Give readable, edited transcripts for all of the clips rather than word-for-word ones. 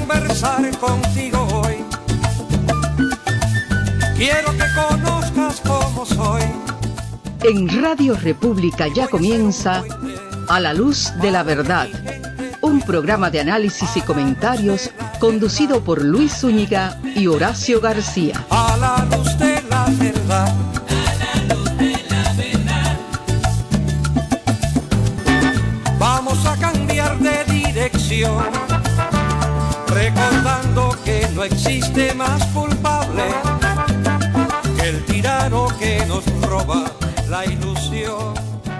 conversar contigo hoy. Quiero que conozcas cómo soy. En Radio República ya comienza A la Luz de la Verdad, un programa de análisis y comentarios conducido por Luis Zúñiga y Horacio García. A la luz de la verdad. A la luz de la verdad. Vamos a cambiar de dirección, recordando que no existe más culpable que el tirano que nos roba la ilusión.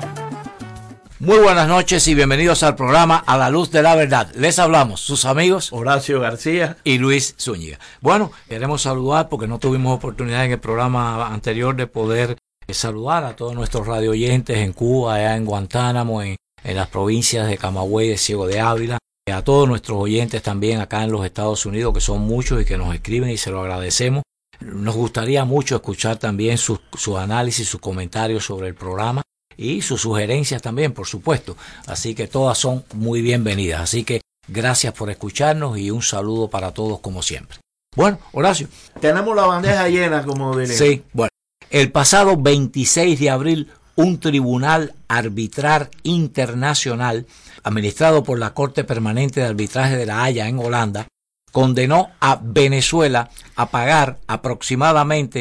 Muy buenas noches y bienvenidos al programa A la Luz de la Verdad. Les hablamos sus amigos Horacio García y Luis Zúñiga. Bueno, queremos saludar porque no tuvimos oportunidad en el programa anterior de poder saludar a todos nuestros radio oyentes en Cuba, allá en Guantánamo, en las provincias de Camagüey, de Ciego de Ávila, a todos nuestros oyentes también acá en los Estados Unidos, que son muchos y que nos escriben y se lo agradecemos. Nos gustaría mucho escuchar también sus análisis, sus comentarios sobre el programa y sus sugerencias también, por supuesto. Así que todas son muy bienvenidas. Así que gracias por escucharnos y un saludo para todos como siempre. Bueno, Horacio. Tenemos la bandeja llena, como diría. Sí, bueno. El pasado 26 de abril, un tribunal arbitral internacional, administrado por la Corte Permanente de Arbitraje de La Haya en Holanda, condenó a Venezuela a pagar aproximadamente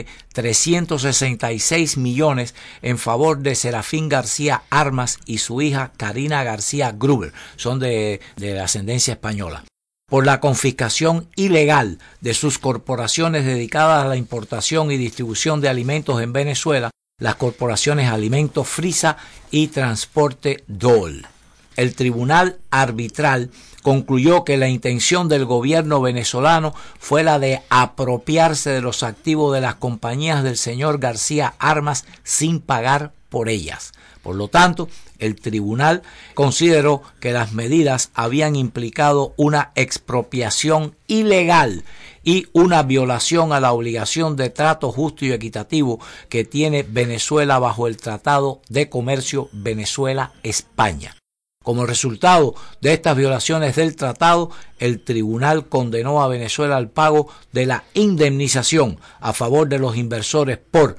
366 millones en favor de Serafín García Armas y su hija Karina García Gruber, son de ascendencia española, por la confiscación ilegal de sus corporaciones dedicadas a la importación y distribución de alimentos en Venezuela, las corporaciones Alimentos Frisa y Transporte Dole. El tribunal arbitral concluyó que la intención del gobierno venezolano fue la de apropiarse de los activos de las compañías del señor García Armas sin pagar por ellas. Por lo tanto, el tribunal consideró que las medidas habían implicado una expropiación ilegal y una violación a la obligación de trato justo y equitativo que tiene Venezuela bajo el Tratado de Comercio Venezuela-España. Como resultado de estas violaciones del tratado, el tribunal condenó a Venezuela al pago de la indemnización a favor de los inversores por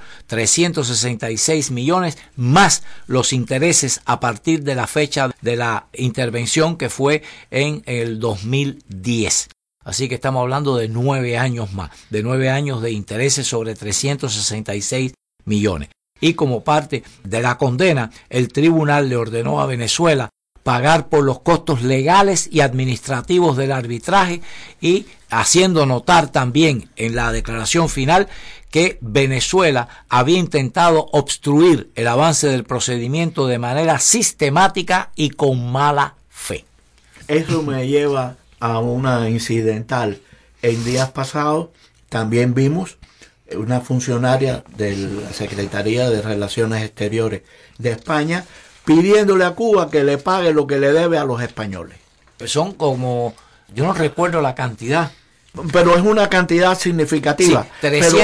366 millones más los intereses a partir de la fecha de la intervención, que fue en el 2010. Así que estamos hablando de 9 años más, de 9 años de intereses sobre 366 millones. Y como parte de la condena, el tribunal le ordenó a Venezuela pagar por los costos legales y administrativos del arbitraje y haciendo notar también en la declaración final que Venezuela había intentado obstruir el avance del procedimiento de manera sistemática y con mala fe. Eso me lleva a una incidental. En días pasados también vimos una funcionaria de la Secretaría de Relaciones Exteriores de España pidiéndole a Cuba que le pague lo que le debe a los españoles. Son como, yo no recuerdo la cantidad, pero es una cantidad significativa. Sí,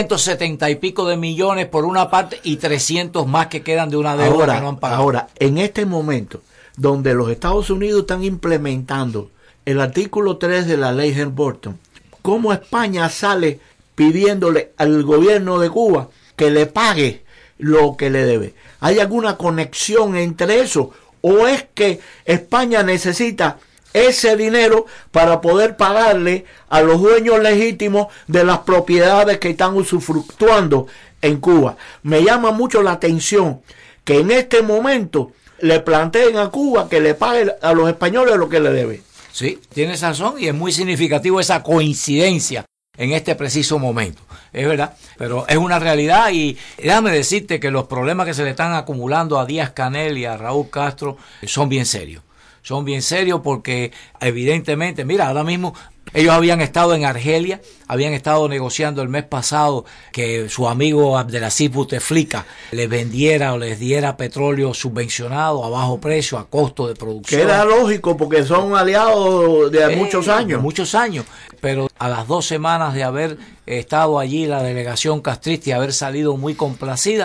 370 y pico de millones por una parte y 300 más que quedan de una deuda que no han pagado. Ahora, en este momento, donde los Estados Unidos están implementando el artículo 3 de la ley Helms-Burton, ¿cómo España sale pidiéndole al gobierno de Cuba que le pague lo que le debe? ¿Hay alguna conexión entre eso? ¿O es que España necesita ese dinero para poder pagarle a los dueños legítimos de las propiedades que están usufructuando en Cuba? Me llama mucho la atención que en este momento le planteen a Cuba que le pague a los españoles lo que le debe. Sí, tienes razón y es muy significativo esa coincidencia en este preciso momento. Es verdad, pero es una realidad y déjame decirte que los problemas que se le están acumulando a Díaz-Canel y a Raúl Castro son bien serios. Son bien serios porque evidentemente, mira, ahora mismo ellos habían estado en Argelia, habían estado negociando el mes pasado que su amigo Abdelaziz Bouteflika les vendiera o les diera petróleo subvencionado a bajo precio, a costo de producción. Que era lógico porque son aliados de muchos años. Muchos años, pero a las 2 semanas de haber estado allí la delegación castrista y haber salido muy complacida,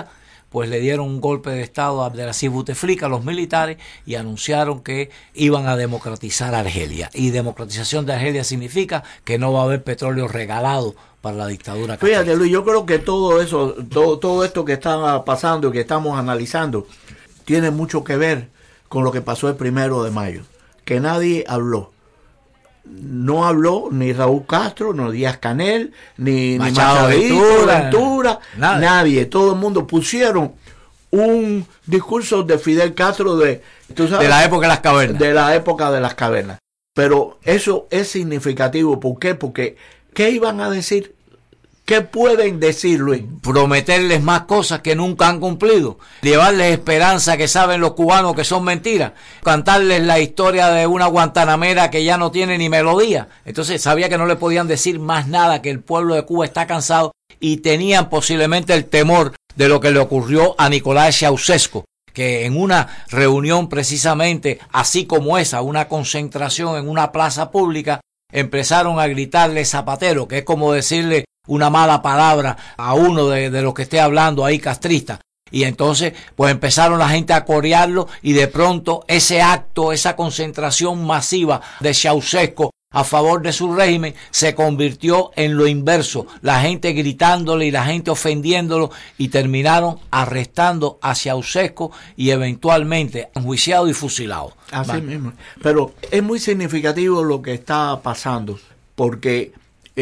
pues le dieron un golpe de estado a Abdelaziz Bouteflika, los militares, y anunciaron que iban a democratizar Argelia. Y democratización de Argelia significa que no va a haber petróleo regalado para la dictadura castrista. Fíjate, Luis, yo creo que todo eso, todo esto que está pasando y que estamos analizando, tiene mucho que ver con lo que pasó el 1 de mayo, que nadie habló. No habló ni Raúl Castro, ni Díaz-Canel, ni Machado Ventura, nadie. Todo el mundo pusieron un discurso de Fidel Castro ¿tú sabes? De la época de las cavernas. De la época de las cavernas. Pero eso es significativo. ¿Por qué? Porque ¿qué iban a decir? ¿Qué pueden decir, Luis? Prometerles más cosas que nunca han cumplido, llevarles esperanza que saben los cubanos que son mentiras, cantarles la historia de una guantanamera que ya no tiene ni melodía. Entonces sabía que no le podían decir más nada, que el pueblo de Cuba está cansado, y tenían posiblemente el temor de lo que le ocurrió a Nicolás Ceausescu, que en una reunión precisamente así como esa, una concentración en una plaza pública, empezaron a gritarle Zapatero, que es como decirle una mala palabra a uno de los que esté hablando ahí castrista. Y entonces pues empezaron la gente a corearlo, y de pronto ese acto, esa concentración masiva de Ceausescu a favor de su régimen se convirtió en lo inverso, la gente gritándole y la gente ofendiéndolo, y terminaron arrestando a Ceausescu y eventualmente enjuiciado y fusilado. Así mismo. Pero es muy significativo lo que está pasando, porque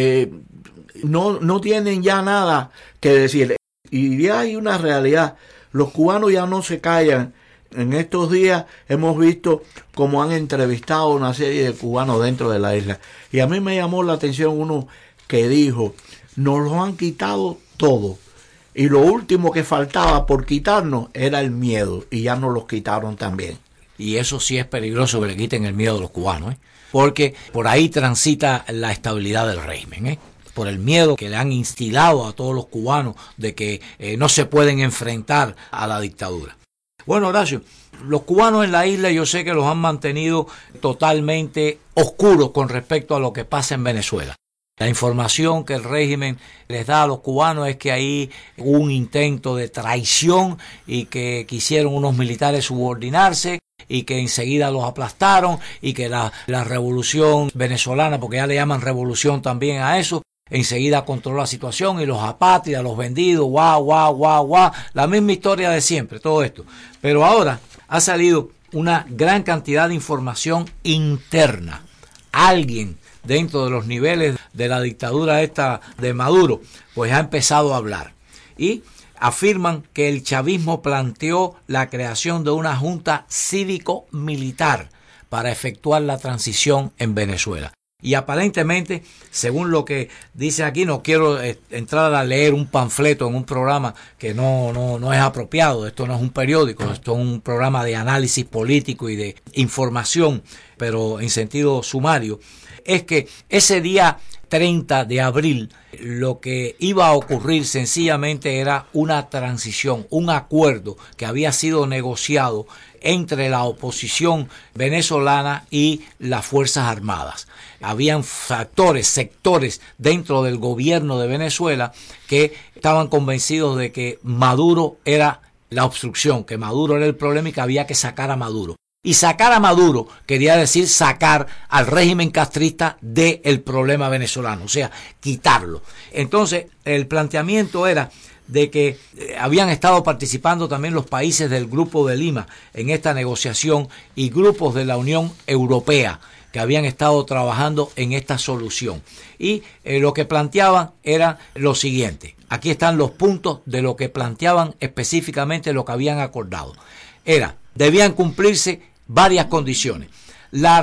no tienen ya nada que decir. Y ya hay una realidad. Los cubanos ya no se callan. En estos días hemos visto cómo han entrevistado a una serie de cubanos dentro de la isla. Y a mí me llamó la atención uno que dijo: nos lo han quitado todo. Y lo último que faltaba por quitarnos era el miedo. Y ya nos los quitaron también. Y eso sí es peligroso, que le quiten el miedo a los cubanos, porque por ahí transita la estabilidad del régimen, por el miedo que le han instilado a todos los cubanos de que no se pueden enfrentar a la dictadura. Bueno, Horacio, los cubanos en la isla yo sé que los han mantenido totalmente oscuros con respecto a lo que pasa en Venezuela. La información que el régimen les da a los cubanos es que ahí hubo un intento de traición y que quisieron unos militares subordinarse y que enseguida los aplastaron, y que la revolución venezolana, porque ya le llaman revolución también a eso, enseguida controló la situación, y los apátridas, los vendidos, guau, la misma historia de siempre, todo esto. Pero ahora ha salido una gran cantidad de información interna. Alguien dentro de los niveles de la dictadura esta de Maduro, pues ha empezado a hablar. Y afirman que el chavismo planteó la creación de una junta cívico-militar para efectuar la transición en Venezuela. Y aparentemente, según lo que dice aquí, no quiero entrar a leer un panfleto en un programa que no es apropiado. Esto no es un periódico, esto es un programa de análisis político y de información, pero en sentido sumario. Es que ese día 30 de abril lo que iba a ocurrir sencillamente era una transición, un acuerdo que había sido negociado entre la oposición venezolana y las Fuerzas Armadas. Habían sectores dentro del gobierno de Venezuela que estaban convencidos de que Maduro era la obstrucción, que Maduro era el problema y que había que sacar a Maduro. Y sacar a Maduro quería decir sacar al régimen castrista del problema venezolano, o sea, quitarlo. Entonces, el planteamiento era de que habían estado participando también los países del Grupo de Lima en esta negociación y grupos de la Unión Europea que habían estado trabajando en esta solución. Y lo que planteaban era lo siguiente. Aquí están los puntos de lo que planteaban específicamente lo que habían acordado. Debían cumplirse varias condiciones. La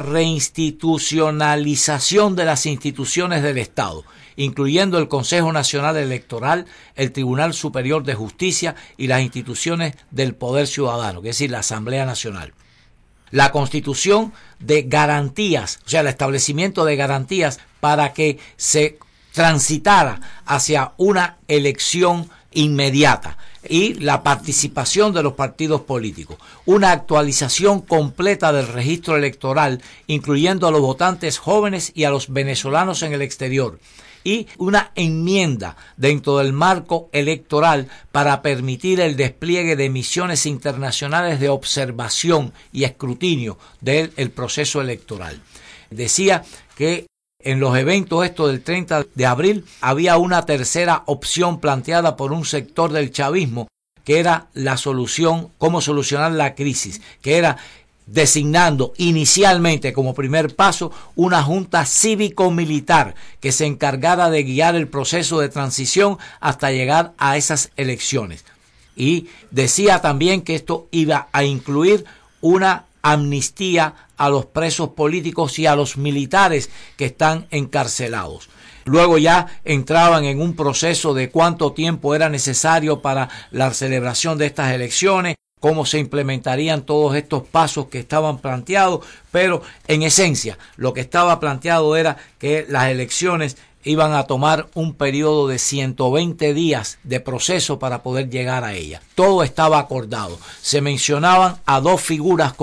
reinstitucionalización de las instituciones del Estado, incluyendo el Consejo Nacional Electoral, el Tribunal Superior de Justicia y las instituciones del Poder Ciudadano, es decir, la Asamblea Nacional. La constitución de garantías, o sea, el establecimiento de garantías para que se transitara hacia una elección inmediata, y la participación de los partidos políticos, una actualización completa del registro electoral, incluyendo a los votantes jóvenes y a los venezolanos en el exterior, y una enmienda dentro del marco electoral para permitir el despliegue de misiones internacionales de observación y escrutinio del proceso electoral. Decía que en los eventos estos del 30 de abril había una tercera opción planteada por un sector del chavismo, que era la solución, cómo solucionar la crisis, que era designando inicialmente como primer paso una junta cívico-militar que se encargara de guiar el proceso de transición hasta llegar a esas elecciones. Y decía también que esto iba a incluir una amnistía a los presos políticos y a los militares que están encarcelados. Luego ya entraban en un proceso de cuánto tiempo era necesario para la celebración de estas elecciones, cómo se implementarían todos estos pasos que estaban planteados, pero en esencia lo que estaba planteado era que las elecciones iban a tomar un periodo de 120 días de proceso para poder llegar a ella. Todo estaba acordado. Se mencionaban a dos figuras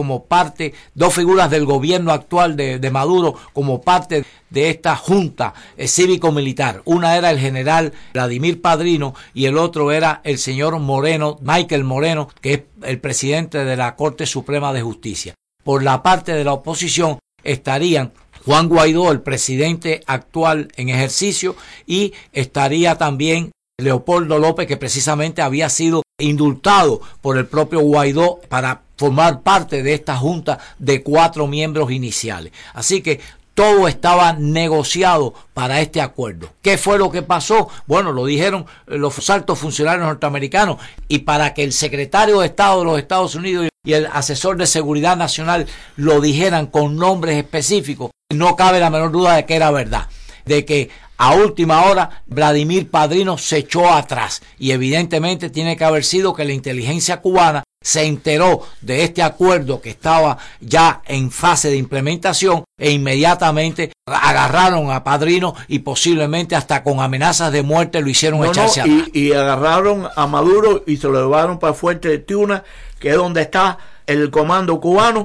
del gobierno actual de Maduro como parte de esta junta cívico-militar. Una era el general Vladimir Padrino y el otro era el señor Moreno, Michael Moreno, que es el presidente de la Corte Suprema de Justicia. Por la parte de la oposición estarían Juan Guaidó, el presidente actual en ejercicio, y estaría también Leopoldo López, que precisamente había sido indultado por el propio Guaidó para formar parte de esta junta de 4 miembros iniciales. Así que todo estaba negociado para este acuerdo. ¿Qué fue lo que pasó? Bueno, lo dijeron los altos funcionarios norteamericanos, y para que el secretario de Estado de los Estados Unidos y el asesor de seguridad nacional lo dijeran con nombres específicos, no cabe la menor duda de que era verdad, de que a última hora Vladimir Padrino se echó atrás, y evidentemente tiene que haber sido que la inteligencia cubana se enteró de este acuerdo que estaba ya en fase de implementación e inmediatamente agarraron a Padrino y posiblemente hasta con amenazas de muerte lo hicieron echarse atrás. Y agarraron a Maduro y se lo llevaron para Fuerte de Tiuna, que es donde está el comando cubano,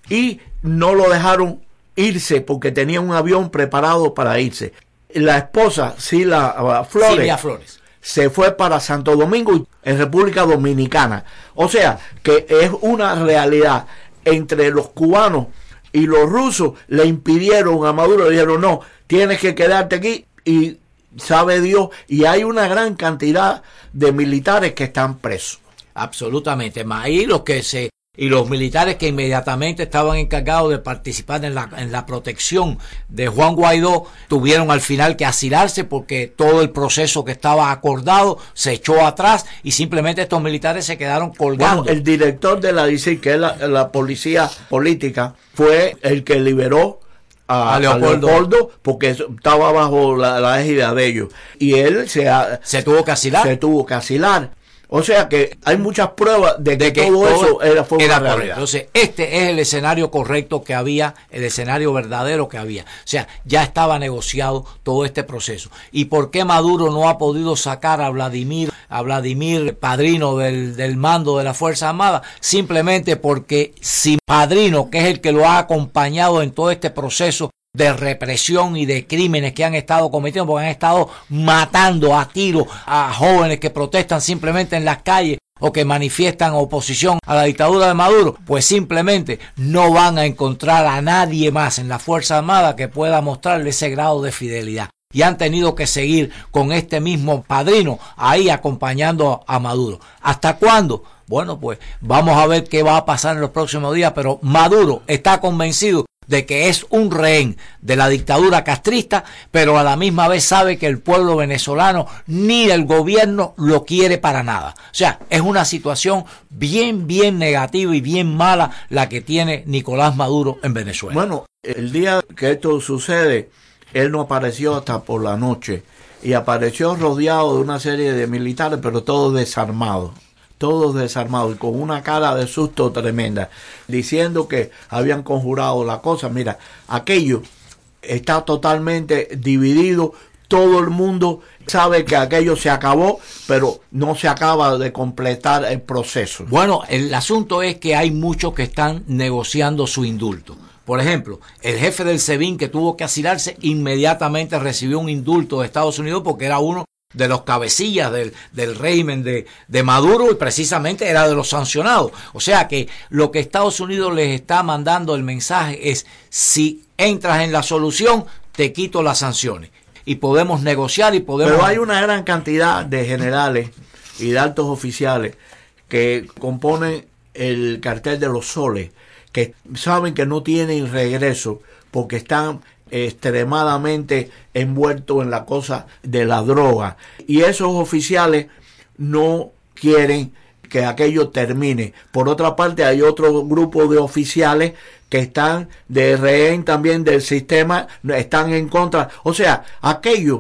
y no lo dejaron irse porque tenía un avión preparado para irse. La esposa, Silvia Flores, se fue para Santo Domingo, en República Dominicana. O sea, que es una realidad. Entre los cubanos y los rusos le impidieron a Maduro, le dijeron, no, tienes que quedarte aquí, y sabe Dios, y hay una gran cantidad de militares que están presos. Absolutamente, más y los militares que inmediatamente estaban encargados de participar en la protección de Juan Guaidó tuvieron al final que asilarse porque todo el proceso que estaba acordado se echó atrás y simplemente estos militares se quedaron colgando. Bueno, el director de la DICIR, que es la policía política, fue el que liberó a Leopoldo, porque estaba bajo la égida de ellos, y él se tuvo que asilar. O sea que hay muchas pruebas de que todo eso fue una realidad. Entonces, este es el escenario correcto que había, el escenario verdadero que había. O sea, ya estaba negociado todo este proceso. ¿Y por qué Maduro no ha podido sacar a Vladimir Padrino del mando de la Fuerza Armada? Simplemente porque si Padrino, que es el que lo ha acompañado en todo este proceso de represión y de crímenes que han estado cometiendo, porque han estado matando a tiros a jóvenes que protestan simplemente en las calles o que manifiestan oposición a la dictadura de Maduro, pues simplemente no van a encontrar a nadie más en la Fuerza Armada que pueda mostrarle ese grado de fidelidad. Y han tenido que seguir con este mismo Padrino ahí acompañando a Maduro. ¿Hasta cuándo? Bueno, pues vamos a ver qué va a pasar en los próximos días, pero Maduro está convencido de que es un rehén de la dictadura castrista, pero a la misma vez sabe que el pueblo venezolano ni el gobierno lo quiere para nada. O sea, es una situación bien negativa y bien mala la que tiene Nicolás Maduro en Venezuela. Bueno, el día que esto sucede, él no apareció hasta por la noche, y apareció rodeado de una serie de militares, pero todos desarmados y con una cara de susto tremenda, diciendo que habían conjurado la cosa. Mira, aquello está totalmente dividido, todo el mundo sabe que aquello se acabó, pero no se acaba de completar el proceso. Bueno, el asunto es que hay muchos que están negociando su indulto. Por ejemplo, el jefe del SEBIN que tuvo que asilarse inmediatamente recibió un indulto de Estados Unidos porque era uno de los cabecillas del régimen de Maduro y precisamente era de los sancionados. O sea que lo que Estados Unidos les está mandando el mensaje es: si entras en la solución, te quito las sanciones. Y podemos negociar y podemos... Pero hay una gran cantidad de generales y de altos oficiales que componen el cartel de los soles, que saben que no tienen regreso porque están extremadamente envueltos en la cosa de la droga. Y esos oficiales no quieren que aquello termine. Por otra parte, hay otro grupo de oficiales que están de rehén también del sistema, están en contra. O sea, aquello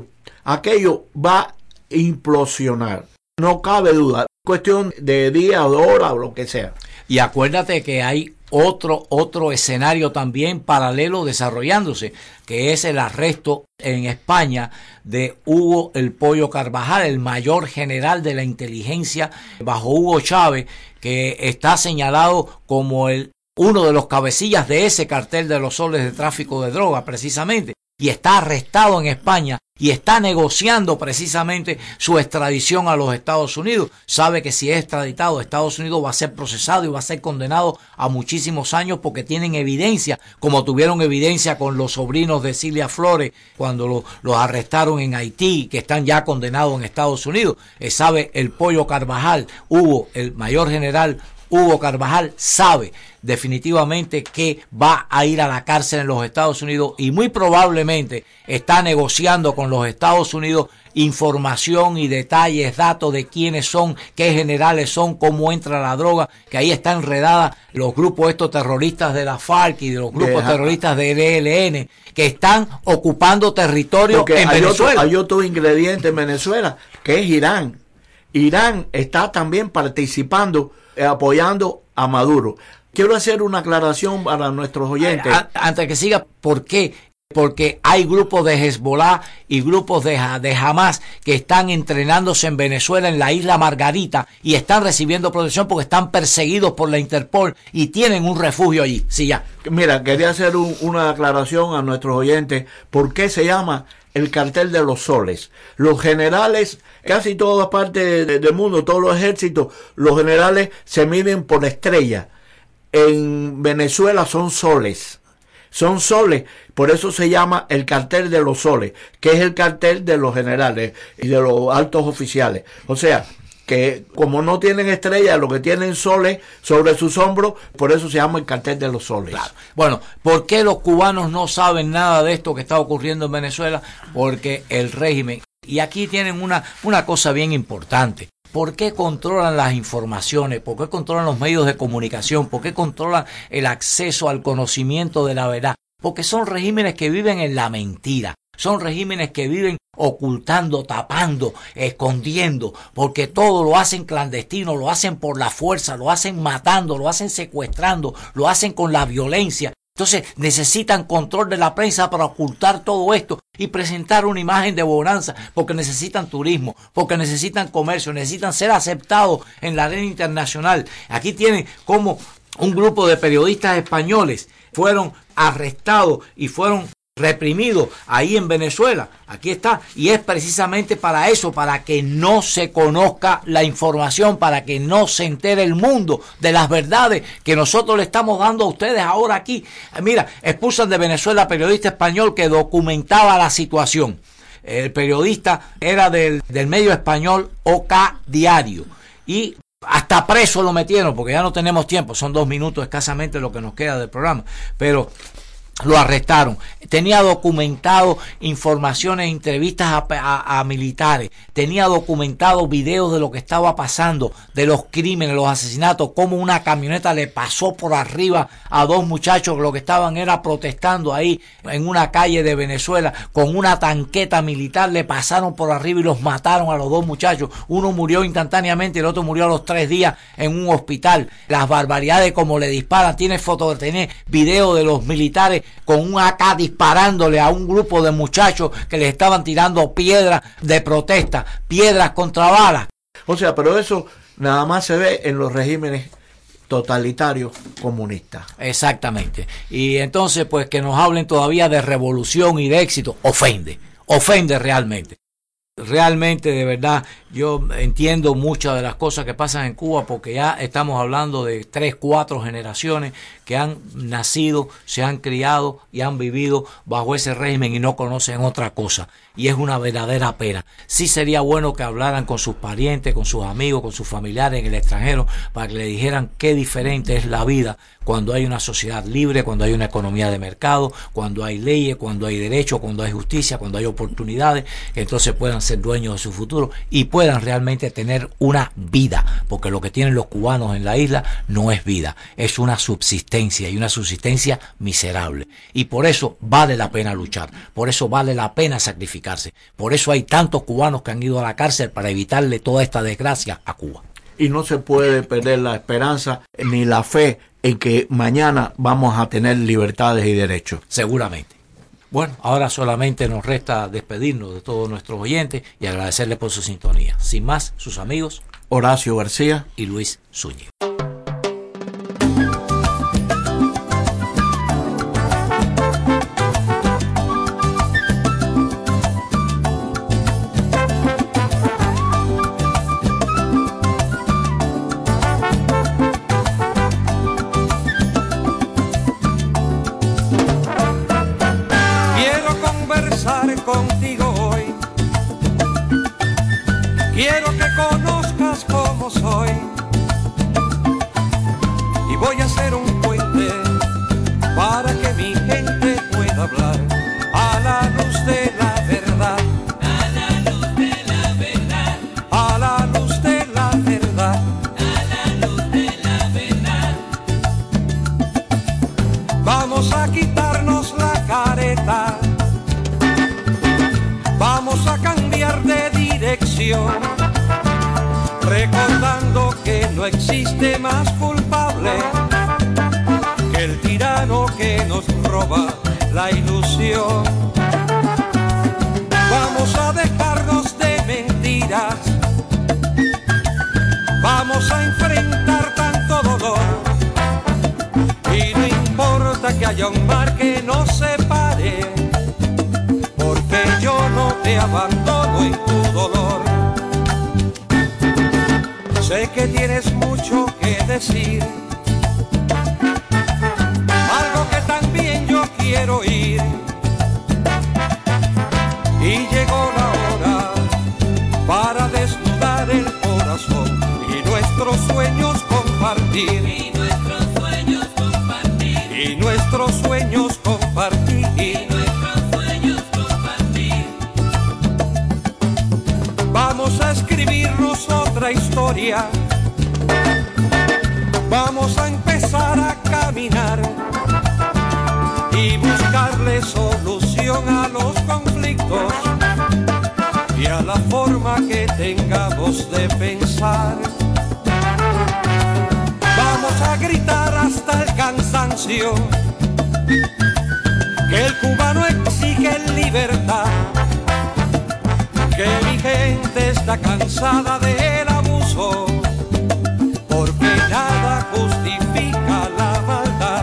va a implosionar. No cabe duda. Cuestión de día o de hora o lo que sea. Y acuérdate que hay otro escenario también paralelo desarrollándose, que es el arresto en España de Hugo el Pollo Carvajal, el mayor general de la inteligencia bajo Hugo Chávez, que está señalado como uno de los cabecillas de ese cartel de los soles de tráfico de droga, precisamente, y está arrestado en España y está negociando precisamente su extradición a los Estados Unidos. Sabe que si es extraditado a Estados Unidos va a ser procesado y va a ser condenado a muchísimos años porque tienen evidencia, como tuvieron evidencia con los sobrinos de Cilia Flores cuando los arrestaron en Haití, que están ya condenados en Estados Unidos. Sabe el Pollo Carvajal, Hugo, el mayor general Hugo Carvajal, sabe definitivamente que va a ir a la cárcel en los Estados Unidos y muy probablemente está negociando con los Estados Unidos información y detalles, datos de quiénes son, qué generales son, cómo entra la droga, que ahí está enredada los grupos estos terroristas de la FARC y de los grupos terroristas del ELN que están ocupando territorio en Venezuela. Hay otro ingrediente en Venezuela que es Irán. Irán está también participando, apoyando a Maduro. Quiero hacer una aclaración para nuestros oyentes. Antes que siga, ¿por qué? Porque hay grupos de Hezbollah y grupos de Hamas que están entrenándose en Venezuela, en la isla Margarita, y están recibiendo protección porque están perseguidos por la Interpol y tienen un refugio allí. Sí, ya. Mira, quería hacer una aclaración a nuestros oyentes. ¿Por qué se llama el cartel de los soles? Los generales, casi toda parte del mundo, todos los ejércitos, los generales se miden por estrella. En Venezuela son soles. Son soles, por eso se llama el cartel de los soles, que es el cartel de los generales y de los altos oficiales. O sea, que como no tienen estrellas, lo que tienen soles sobre sus hombros, por eso se llama el cartel de los soles. Claro. Bueno, ¿por qué los cubanos no saben nada de esto que está ocurriendo en Venezuela? Porque el régimen, y aquí tienen una cosa bien importante. ¿Por qué controlan las informaciones? ¿Por qué controlan los medios de comunicación? ¿Por qué controlan el acceso al conocimiento de la verdad? Porque son regímenes que viven en la mentira. Son regímenes que viven ocultando, tapando, escondiendo, porque todo lo hacen clandestino, lo hacen por la fuerza, lo hacen matando, lo hacen secuestrando, lo hacen con la violencia. Entonces necesitan control de la prensa para ocultar todo esto y presentar una imagen de bonanza, porque necesitan turismo, porque necesitan comercio, necesitan ser aceptados en la arena internacional. Aquí tienen como un grupo de periodistas españoles fueron arrestados y fueron reprimido ahí en Venezuela. Aquí está, y es precisamente para eso, para que no se conozca la información, para que no se entere el mundo de las verdades que nosotros le estamos dando a ustedes ahora aquí. Mira, expulsan de Venezuela a periodista español que documentaba la situación. El periodista era del medio español OK Diario y hasta preso lo metieron, porque ya no tenemos tiempo, son 2 minutos escasamente lo que nos queda del programa, pero lo arrestaron. Tenía documentado informaciones, entrevistas a militares. Tenía documentado videos de lo que estaba pasando, de los crímenes, los asesinatos, cómo una camioneta le pasó por arriba a 2 muchachos que lo que estaban era protestando ahí en una calle de Venezuela. Con una tanqueta militar le pasaron por arriba y los mataron a los 2 muchachos. Uno murió instantáneamente y el otro murió a los 3 días en un hospital. Las barbaridades como le disparan. Tiene fotos, tiene video de los militares con un AK disparándole a un grupo de muchachos que les estaban tirando piedras de protesta, piedras contra balas. O sea, pero eso nada más se ve en los regímenes totalitarios comunistas. Exactamente. Y entonces, pues que nos hablen todavía de revolución y de éxito, ofende realmente. Realmente, de verdad, yo entiendo muchas de las cosas que pasan en Cuba porque ya estamos hablando de 3, 4 generaciones que han nacido, se han criado y han vivido bajo ese régimen y no conocen otra cosa. Y es una verdadera pena. Sí sería bueno que hablaran con sus parientes, con sus amigos, con sus familiares en el extranjero para que le dijeran qué diferente es la vida cuando hay una sociedad libre, cuando hay una economía de mercado, cuando hay leyes, cuando hay derechos, cuando hay justicia, cuando hay oportunidades, que entonces puedan ser dueños de su futuro y puedan realmente tener una vida, porque lo que tienen los cubanos en la isla no es vida, es una subsistencia y una subsistencia miserable. Y por eso vale la pena luchar, por eso vale la pena sacrificarse, por eso hay tantos cubanos que han ido a la cárcel para evitarle toda esta desgracia a Cuba. Y no se puede perder la esperanza ni la fe en que mañana vamos a tener libertades y derechos. Seguramente. Bueno, ahora solamente nos resta despedirnos de todos nuestros oyentes y agradecerles por su sintonía. Sin más, sus amigos Horacio García y Luis Zúñiga. Contigo hoy quiero que conozcas cómo soy y voy a hacer un puente para que mi gente pueda hablar a la luz de la verdad, A la luz de la verdad, a la luz de la verdad. a la luz de la verdad. Vamos a quitarnos la careta, vamos a cambiar de dirección, recordando que no existe más culpable que el tirano que nos roba la ilusión. Vamos a dejarnos de mentiras, vamos a enfrentar tanto dolor, y no importa que haya un mar que nos separe, porque yo no te abandono en tu dolor. Sé que tienes mucho que decir, algo que también yo quiero oír, y llegó la hora para desnudar el corazón y nuestros sueños compartir, Y nuestros sueños compartir, y nuestros sueños compartir. y nuestros sueños compartir. Vamos a escribirnos otra historia, vamos a empezar a caminar y buscarle solución a los conflictos y a la forma que tengamos de pensar. Vamos a gritar hasta el cansancio que el cubano exige libertad, que mi gente está cansada del abuso, porque nada justifica la maldad.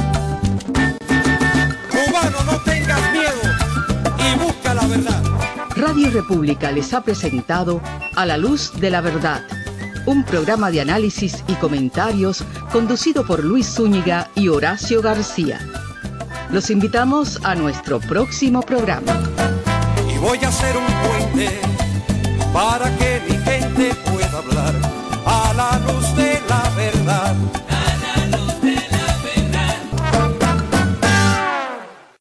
Cubano, no tengas miedo y busca la verdad. Radio República les ha presentado A la Luz de la Verdad, un programa de análisis y comentarios conducido por Luis Zúñiga y Horacio García. Los invitamos a nuestro próximo programa. Y voy a hacer un puente para que mi gente pueda hablar a la luz de la verdad.